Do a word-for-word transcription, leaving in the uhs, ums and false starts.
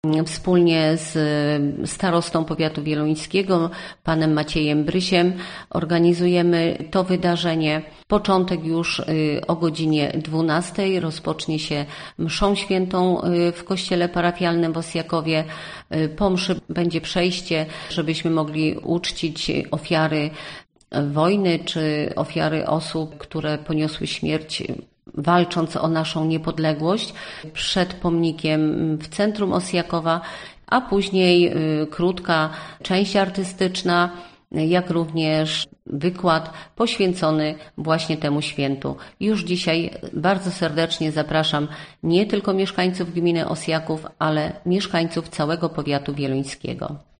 Wspólnie z starostą powiatu wieluńskiego, panem Maciejem Brysiem, organizujemy to wydarzenie. Początek już o godzinie dwunastej rozpocznie się mszą świętą w kościele parafialnym w Osjakowie. Po mszy będzie przejście, żebyśmy mogli uczcić ofiary wojny czy ofiary osób, które poniosły śmierć walcząc o naszą niepodległość, przed pomnikiem w centrum Osjakowa, a później krótka część artystyczna, jak również wykład poświęcony właśnie temu świętu. Już dzisiaj bardzo serdecznie zapraszam nie tylko mieszkańców gminy Osjaków, ale mieszkańców całego powiatu wieluńskiego.